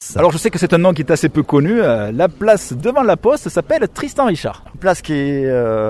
Rodez. Alors je sais que c'est un nom qui est assez peu connu. La place devant la Poste s'appelle Tristan Richard. Une place qui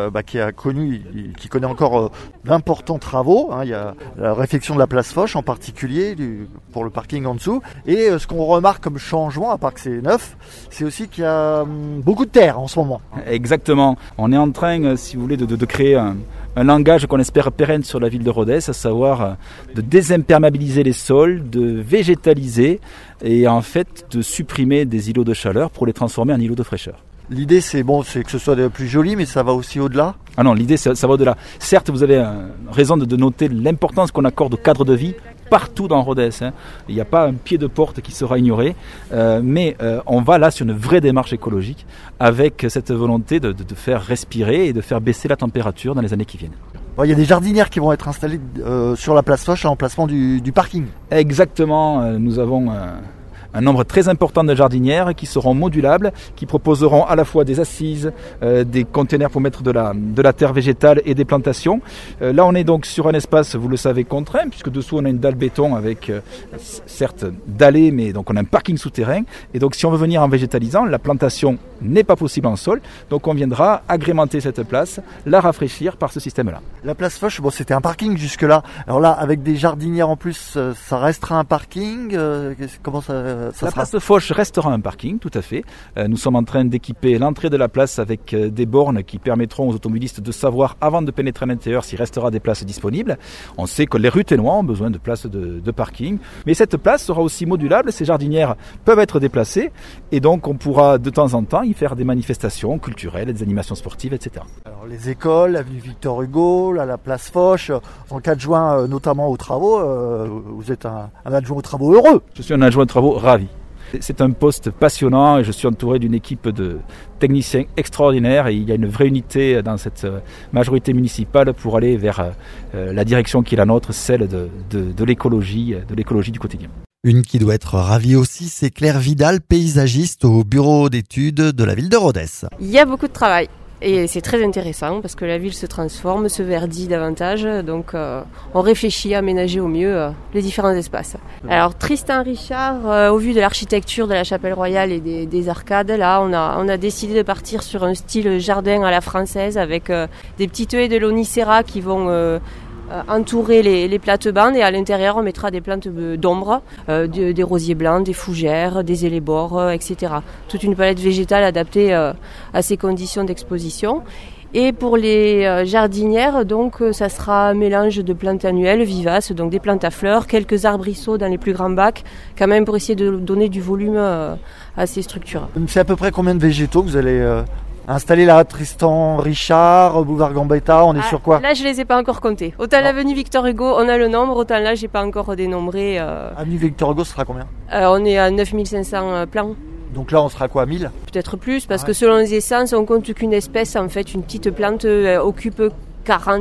connaît encore d'importants travaux. Il y a la réfection de la place Foch en particulier pour le parking en dessous. Et ce qu'on remarque comme changement, à part que c'est neuf, c'est aussi qu'il y a beaucoup de terre en ce moment. Exactement. On est en train, si vous voulez, de créer un langage qu'on espère pérenne sur la ville de Rodez, à savoir de désimperméabiliser les sols, de végétaliser et en fait de supprimer des îlots de chaleur pour les transformer en îlots de fraîcheur. L'idée c'est que ce soit plus joli, mais ça va aussi au-delà. Ah non, l'idée ça va au-delà. Certes, vous avez raison de noter l'importance qu'on accorde au cadre de vie partout dans Rodez. Il n'y a pas un pied de porte qui sera ignoré, mais on va là sur une vraie démarche écologique avec cette volonté de faire respirer et de faire baisser la température dans les années qui viennent. Il y a des jardinières qui vont être installées sur la place Foch à l'emplacement du parking. Exactement, nous avons un nombre très important de jardinières qui seront modulables, qui proposeront à la fois des assises, des containers pour mettre de la terre végétale et des plantations. Là, on est donc sur un espace, vous le savez, contraint, puisque dessous on a une dalle béton avec, certes, dallée, mais donc on a un parking souterrain. Et donc, si on veut venir en végétalisant, la plantation n'est pas possible en sol. Donc, on viendra agrémenter cette place, la rafraîchir par ce système-là. La place Foch, c'était un parking jusque-là. Alors là, avec des jardinières en plus, ça restera un parking. Comment la place de Foch restera un parking, tout à fait. Nous sommes en train d'équiper l'entrée de la place avec des bornes qui permettront aux automobilistes de savoir, avant de pénétrer à l'intérieur, s'il restera des places disponibles. On sait que les rues ténois ont besoin de places de parking. Mais cette place sera aussi modulable. Ces jardinières peuvent être déplacées. Et donc, on pourra de temps en temps y faire des manifestations culturelles, des animations sportives, etc. Alors, les écoles, l'avenue Victor Hugo, la place Foch, en cas de adjoint notamment aux travaux, vous êtes un adjoint aux travaux heureux. Je suis un adjoint aux travaux ravi. C'est un poste passionnant et je suis entouré d'une équipe de techniciens extraordinaires et il y a une vraie unité dans cette majorité municipale pour aller vers la direction qui est la nôtre, celle de l'écologie du quotidien. Une qui doit être ravie aussi, c'est Claire Vidal, paysagiste au bureau d'études de la ville de Rodez. Il y a beaucoup de travail. Et c'est très intéressant parce que la ville se transforme, se verdit davantage, donc on réfléchit à aménager au mieux les différents espaces. Alors Tristan Richard, au vu de l'architecture de la chapelle royale et des arcades, là on a décidé de partir sur un style jardin à la française avec des petites haies de lonicera qui vont entourer les plates-bandes et à l'intérieur on mettra des plantes d'ombre, des rosiers blancs, des fougères, des élébores, etc. Toute une palette végétale adaptée à ces conditions d'exposition. Et pour les jardinières, donc ça sera un mélange de plantes annuelles vivaces, donc des plantes à fleurs, quelques arbrisseaux dans les plus grands bacs, quand même pour essayer de donner du volume à ces structures. C'est à peu près combien de végétaux que vous allez installer là, Tristan Richard, Boulevard Gambetta, on est sur quoi? Là, je les ai pas encore comptés. Autant l'avenue Victor Hugo, on a le nombre, autant là, j'ai pas encore dénombré. Avenue Victor Hugo, ce sera combien? On est à 9500 plans. Donc là, on sera quoi, 1000? Peut-être plus, parce que selon les essences, on compte qu'une espèce, en fait, une petite plante occupe 40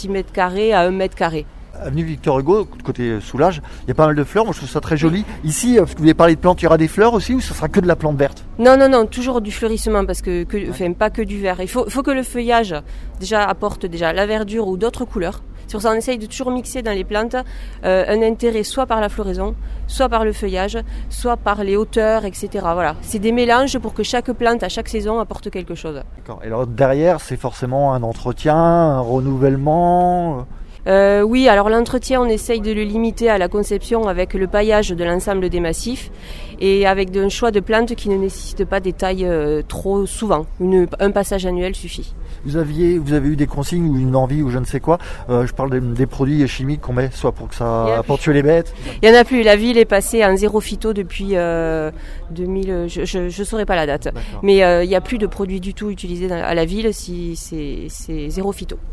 cm² à 1 m². Avenue Victor Hugo, côté Soulage, il y a pas mal de fleurs, moi je trouve ça très joli. Ici, parce que vous avez parlé de plantes, il y aura des fleurs aussi ou ce sera que de la plante verte? Non, toujours du fleurissement, parce enfin, pas que du vert. Il faut que le feuillage apporte la verdure ou d'autres couleurs. C'est pour ça qu'on essaye de toujours mixer dans les plantes un intérêt soit par la floraison, soit par le feuillage, soit par les hauteurs, etc. Voilà, c'est des mélanges pour que chaque plante à chaque saison apporte quelque chose. D'accord. Et alors derrière, c'est forcément un entretien, un renouvellement. Oui, alors l'entretien, on essaye de le limiter à la conception avec le paillage de l'ensemble des massifs et avec un choix de plantes qui ne nécessitent pas des tailles trop souvent. Un passage annuel suffit. Vous avez eu des consignes ou une envie ou je ne sais quoi. Je parle des produits chimiques qu'on met, soit pour que ça pour tuer les bêtes. Il n'y en a plus. La ville est passée en zéro phyto depuis 2000. Je saurais pas la date. D'accord. Mais il n'y a plus de produits du tout utilisés à la ville. Si c'est zéro phyto.